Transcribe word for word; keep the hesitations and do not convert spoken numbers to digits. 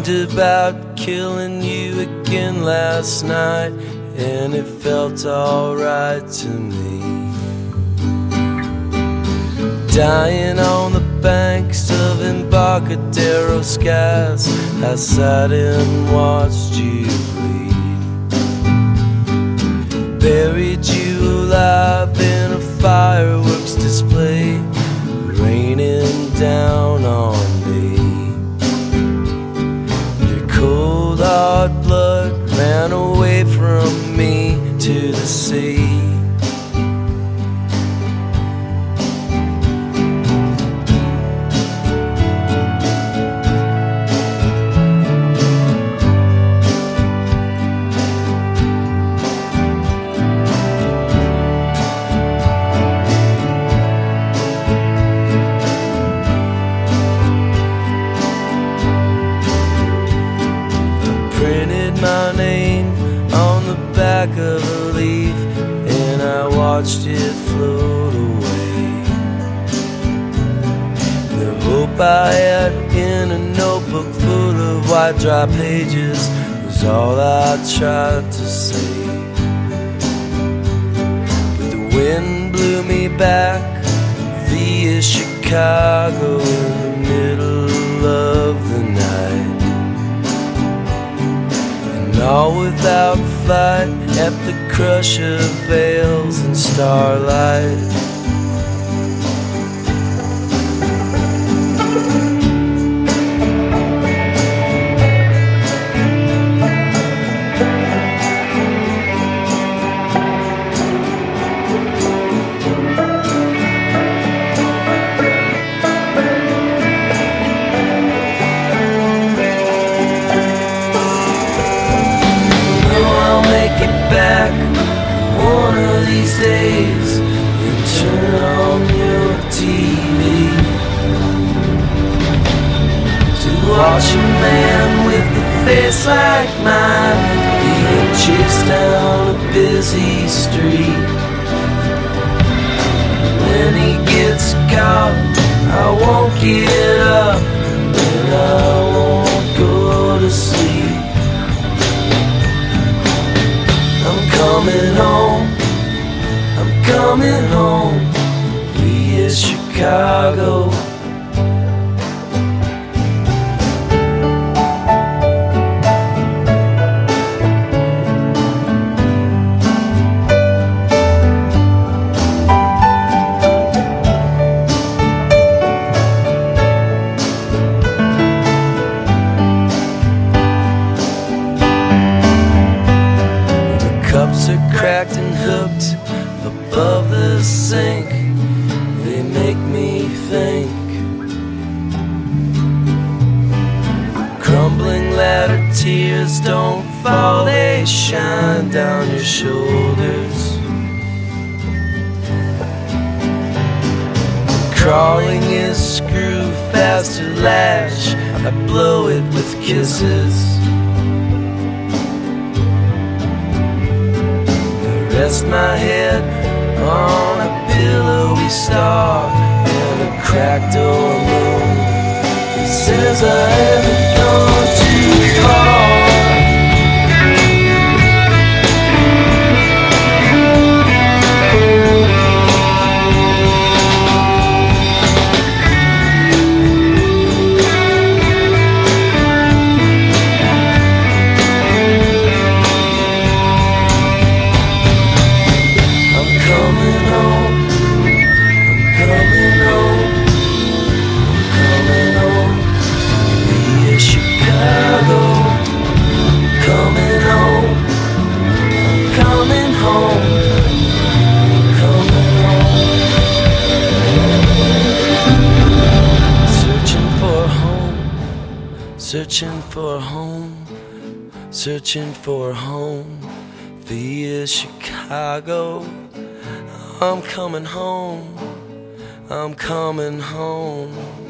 dreamed about killing you again last night, and it felt alright to me. Dying on the banks of Embarcadero skies, I sat and watched you bleed. Buried you alive in a fireworks display, raining down on me. Your cold hard blood ran away from me to the sea. My name on the back of a leaf, and I watched it float away. The hope I had in a notebook full of white dry pages was all I tried to save. But the wind blew me back via Chicago in the middle of the night. All without fight at the crush of veils and starlight. Back one of these days and turn on your T V to watch a man with a face like mine being chased down a busy street. When he gets caught, I won't get up and I won't go to sleep. Coming home, I'm coming home via Chicago. Cups are cracked and hooked above the sink. They make me think. Crumbling ladder tears don't fall, they shine down your shoulders. Crawling is screw fast to latch, I blow it with kisses. Rest my head on a pillowy star and a cracked old moon that says I haven't gone too far. Searching for a home, searching for a home via Chicago. I'm coming home, I'm coming home.